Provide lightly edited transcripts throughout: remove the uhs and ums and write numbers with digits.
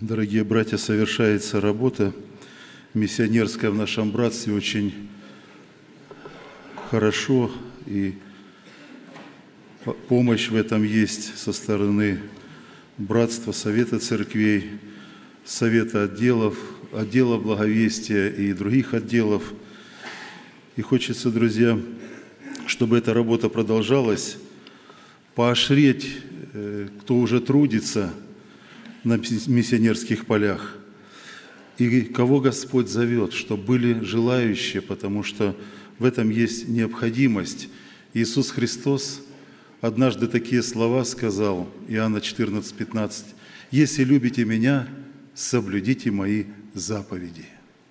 Дорогие братья, совершается работа миссионерская в нашем братстве очень хорошо, и помощь в этом есть со стороны братства, совета церквей, совета отделов благовестия и других отделов. И хочется, друзья, чтобы эта работа продолжалась, поощрить, кто уже трудится на миссионерских полях, и кого Господь зовет, чтобы были желающие, потому что в этом есть необходимость. Иисус Христос однажды такие слова сказал, Иоанна 14:15: «Если любите Меня, соблюдите Мои заповеди».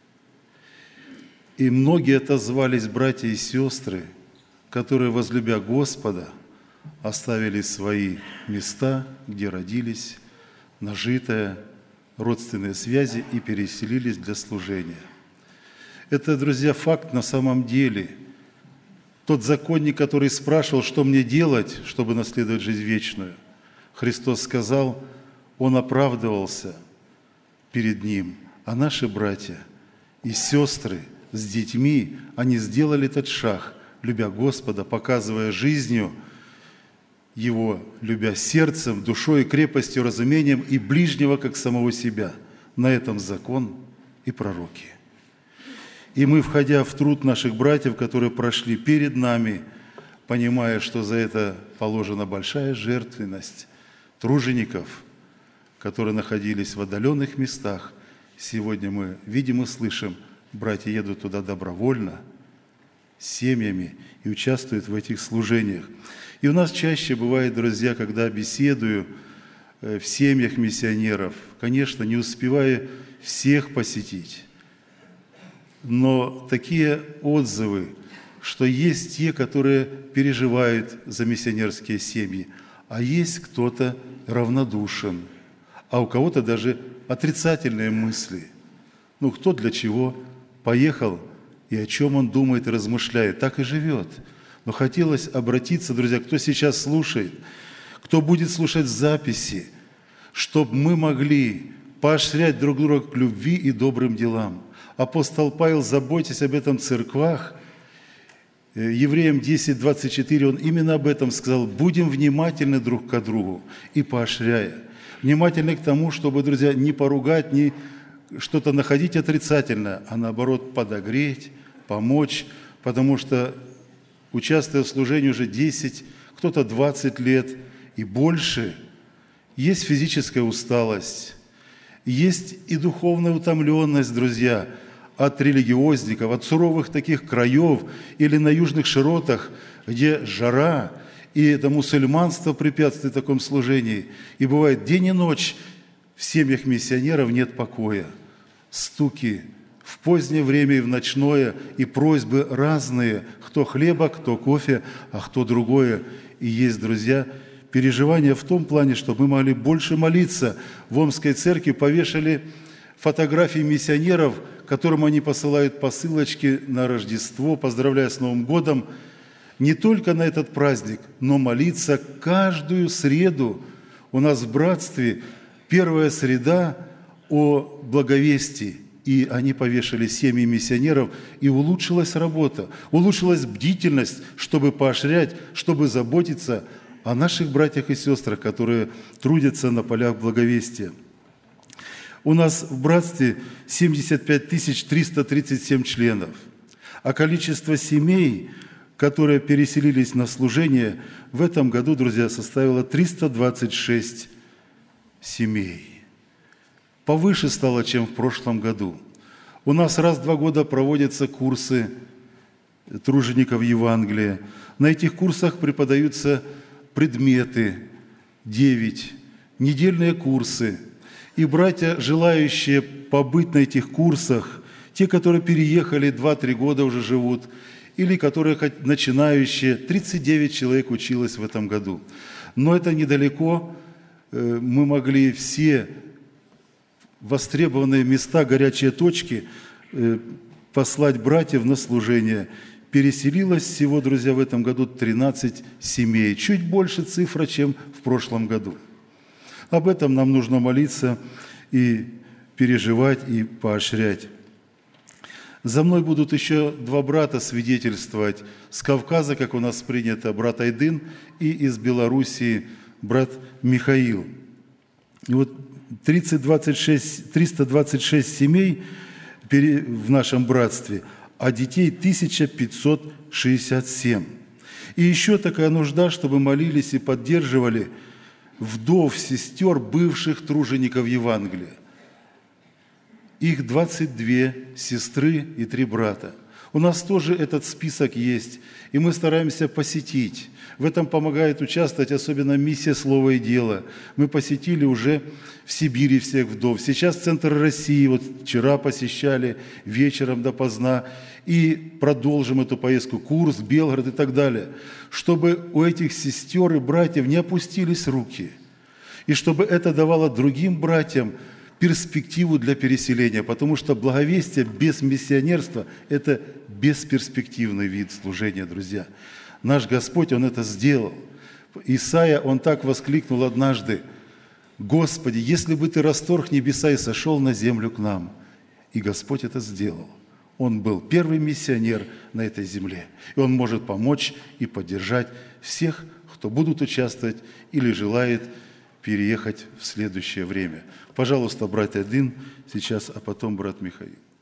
И многие отозвались, братья и сестры, которые, возлюбя Господа, оставили свои места, где родились, нажитые родственные связи, и переселились для служения. Это, друзья, факт на самом деле. Тот законник, который спрашивал, что мне делать, чтобы наследовать жизнь вечную, Христос сказал, он оправдывался перед ним. А наши братья и сестры с детьми, они сделали этот шаг, любя Господа, показывая жизнью Его, любя сердцем, душой, крепостью, разумением и ближнего, как самого себя. На этом закон и пророки. И мы, входя в труд наших братьев, которые прошли перед нами, понимая, что за это положена большая жертвенность тружеников, которые находились в отдаленных местах, сегодня мы видим и слышим, братья едут туда добровольно, с семьями и участвуют в этих служениях. И у нас чаще бывает, друзья, когда беседую в семьях миссионеров, конечно, не успевая всех посетить, но такие отзывы, что есть те, которые переживают за миссионерские семьи, а есть кто-то равнодушен, а у кого-то даже отрицательные мысли. Ну, кто для чего поехал и о чем он думает и размышляет, так и живет. Но хотелось обратиться, друзья, кто сейчас слушает, кто будет слушать записи, чтобы мы могли поощрять друг друга к любви и добрым делам. Апостол Павел, заботясь об этом в церквах, Евреям 10:24, он именно об этом сказал: «Будем внимательны друг к другу и поощряя». Внимательны к тому, чтобы, друзья, не поругать, не что-то находить отрицательное, а наоборот подогреть, помочь, потому что, участвуя в служении уже 10, кто-то 20 лет и больше, есть физическая усталость, есть и духовная утомленность, друзья, от религиозников, от суровых таких краев или на южных широтах, где жара, и это мусульманство препятствует такому служению. И бывает день и ночь в семьях миссионеров нет покоя, стуки в позднее время и в ночное, и просьбы разные, кто хлеба, кто кофе, а кто другое. И есть, друзья, переживания в том плане, чтобы мы могли больше молиться. В Омской церкви повешали фотографии миссионеров, которым они посылают посылочки на Рождество, поздравляя с Новым годом, не только на этот праздник, но молиться каждую среду. У нас в братстве первая среда о благовестии. И они повешали семьи миссионеров, и улучшилась работа, улучшилась бдительность, чтобы поощрять, чтобы заботиться о наших братьях и сестрах, которые трудятся на полях благовестия. У нас в братстве 75 337 членов, а количество семей, которые переселились на служение, в этом году, друзья, составило 326 семей. Повыше стало, чем в прошлом году. У нас раз в 2 года проводятся курсы тружеников Евангелия. На этих курсах преподаются предметы, 9, недельные курсы. И братья, желающие побыть на этих курсах, те, которые переехали, 2-3 года уже живут, или которые начинающие, 39 человек училось в этом году. Но это недалеко, мы могли все востребованные места, горячие точки, послать братьев на служение. Переселилось всего, друзья, в этом году 13 семей. Чуть больше цифра, чем в прошлом году. Об этом нам нужно молиться. и переживать, и поощрять. За мной будут еще два брата свидетельствовать. С Кавказа, как у нас принято, брат Айдын, и из Белоруссии брат Михаил. И вот 326 семей в нашем братстве, а детей 1567. И еще такая нужда, чтобы молились и поддерживали вдов, сестер, бывших тружеников Евангелия. Их 22 сестры и 3 брата. У нас тоже этот список есть, и мы стараемся посетить. В этом помогает участвовать особенно миссия «Слово и дело». Мы посетили уже в Сибири всех вдов. Сейчас Центр России, вот вчера посещали вечером допоздна, и продолжим эту поездку, Курск, Белгород и так далее, чтобы у этих сестер и братьев не опустились руки, и чтобы это давало другим братьям перспективу для переселения, потому что благовестие без миссионерства – это бесперспективный вид служения, друзья. Наш Господь, Он это сделал. Исайя, он так воскликнул однажды: «Господи, если бы Ты расторг небеса и сошел на землю к нам». И Господь это сделал. Он был первый миссионер на этой земле. И Он может помочь и поддержать всех, кто будут участвовать или желает переехать в следующее время. Пожалуйста, брат Айдын сейчас, а потом брат Михаил.